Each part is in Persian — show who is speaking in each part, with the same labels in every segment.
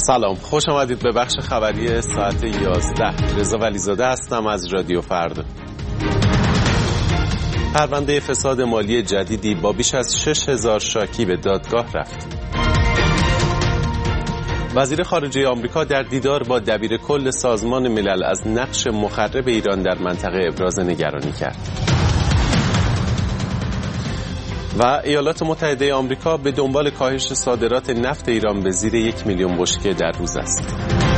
Speaker 1: سلام، خوش آمدید به بخش خبری ساعت 11. رضا ولیزاده هستم از رادیو فردا. پرونده فساد مالی جدیدی با بیش از 6000 شاکی به دادگاه رفت. وزیر خارجه آمریکا در دیدار با دبیر کل سازمان ملل از نقش مخرب ایران در منطقه ابراز نگرانی کرد. و ایالات متحده آمریکا به دنبال کاهش صادرات نفت ایران به زیر 1 میلیون بشکه در روز است.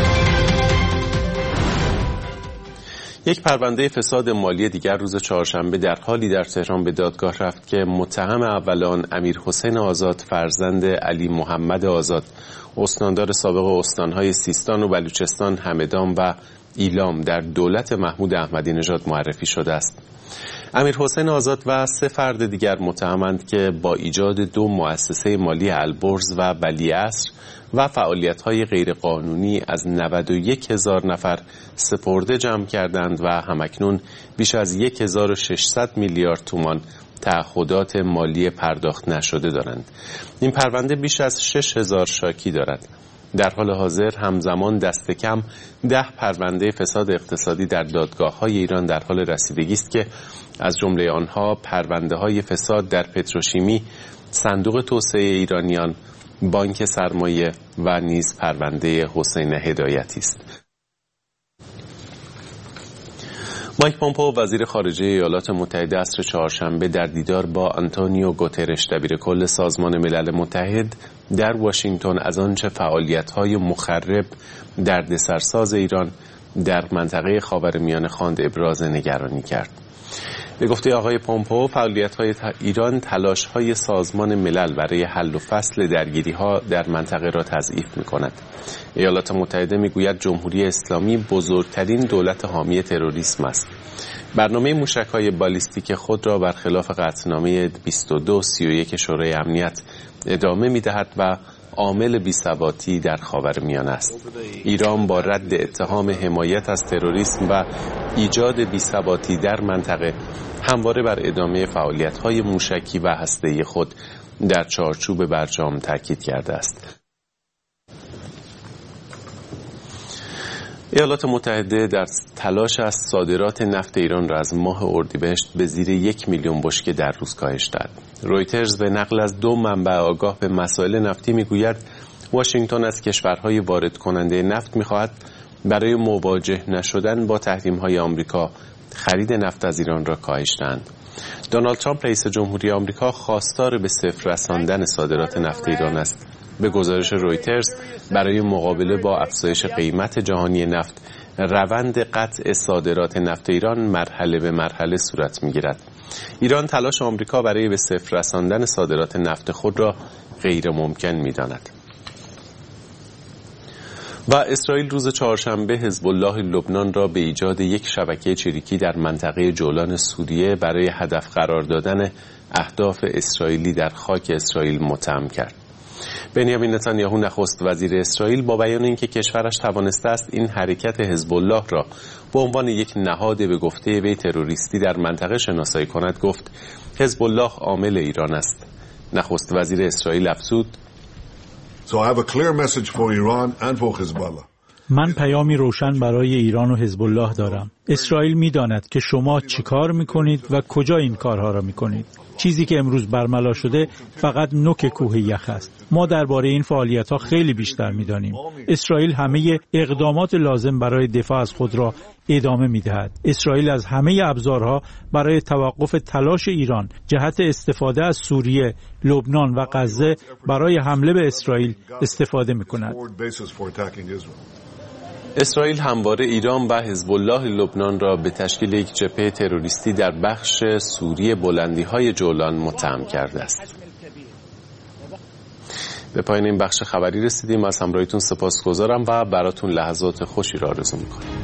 Speaker 1: یک پرونده فساد مالی دیگر روز چهارشنبه در حالی در تهران به دادگاه رفت که متهم اول آن امیرحسین آزاد فرزند علی محمد آزاد، استاندار سابق استانهای سیستان و بلوچستان، همدان و ایلام در دولت محمود احمدی نژاد معرفی شده است. امیرحسین آزاد و 3 فرد دیگر متهمند که با ایجاد 2 مؤسسه مالی البرز و ولیعصر و فعالیت‌های غیرقانونی از 91,000 نفر سپرده جمع کردند و همکنون بیش از 1600 میلیارد تومان تعهدات مالی پرداخت نشده دارند. این پرونده بیش از 6000 شاکی دارد. در حال حاضر همزمان دست کم 10 پرونده فساد اقتصادی در دادگاه‌های ایران در حال رسیدگی است که از جمله آنها پرونده‌های فساد در پتروشیمی، صندوق توسعه ایرانیان، بانک سرمایه و نیز پرونده حسین هدایتی است. مایک پومپئو وزیر خارجه ایالات متحده عصر چهارشنبه در دیدار با آنتونیو گوترش دبیر کل سازمان ملل متحد در واشنگتن از آنچه فعالیت‌های مخرب دردسرساز ایران در منطقه خاورمیانه خواند ابراز نگرانی کرد. به گفته آقای پومپئو، فعالیت‌های ایران تلاش‌های سازمان ملل برای حل و فصل درگیری‌ها در منطقه را تضعیف می‌کند. ایالات متحده می‌گوید جمهوری اسلامی بزرگترین دولت حامی تروریسم است. برنامه موشک‌های بالیستیک خود را برخلاف قطعنامه 2231 شورای امنیت ادامه می‌دهد و عامل بی‌ثباتی در خاورمیانه است. ایران با رد اتهام حمایت از تروریسم و ایجاد بی‌ثباتی در منطقه همواره بر ادامه فعالیت‌های موشکی و هسته‌ای خود در چارچوب برجام تاکید کرده است. ایالات متحده در تلاش از صادرات نفت ایران را از ماه اردیبهشت به زیر 1 میلیون بشکه در روز کاهش داد. رویترز به نقل از 2 منبع آگاه به مسائل نفتی میگوید واشنگتن از کشورهای وارد کننده نفت میخواهد برای مواجه نشدن با تحریم‌های آمریکا خرید نفت از ایران را کاهش دهند. دونالد ترامپ رئیس جمهوری آمریکا خواستار به صفر رساندن صادرات نفت ایران است. به گزارش رویترز برای مقابله با افزایش قیمت جهانی نفت، روند قطع صادرات نفت ایران مرحله به مرحله صورت می‌گیرد. ایران تلاش آمریکا برای به صفر رساندن صادرات نفت خود را غیر ممکن می‌داند. و اسرائیل روز چهارشنبه حزب الله لبنان را به ایجاد یک شبکه چریکی در منطقه جولان سوریه برای هدف قرار دادن اهداف اسرائیلی در خاک اسرائیل متهم کرد. بنیامین نتانیاهو نخست وزیر اسرائیل با بیان اینکه کشورش توانسته است این حرکت حزب الله را به عنوان یک نهاد به گفته وی تروریستی در منطقه شناسایی کند گفت حزب الله عامل ایران است. نخست وزیر اسرائیل افزود
Speaker 2: So I have a clear message for Iran and for Hezbollah.
Speaker 3: من پیامی روشن برای ایران و حزب الله دارم. اسرائیل می‌داند که شما چیکار می‌کنید و کجا این کارها را می‌کنید. چیزی که امروز برملا شده فقط نوک کوه یخ است. ما درباره این فعالیت‌ها خیلی بیشتر می‌دانیم. اسرائیل همه اقدامات لازم برای دفاع از خود را ادامه می‌دهد. اسرائیل از همه ابزارها برای توقف تلاش ایران جهت استفاده از سوریه، لبنان و غزه برای حمله به اسرائیل استفاده می‌کند.
Speaker 1: اسرائیل همواره ایران و حزب الله لبنان را به تشکیل یک جبهه تروریستی در بخش سوری بلندی‌های جولان متهم کرده است. به پایان این بخش خبری رسیدیم. از همراهیتون سپاسگزارم و براتون لحظات خوشی را آرزو می‌کنم.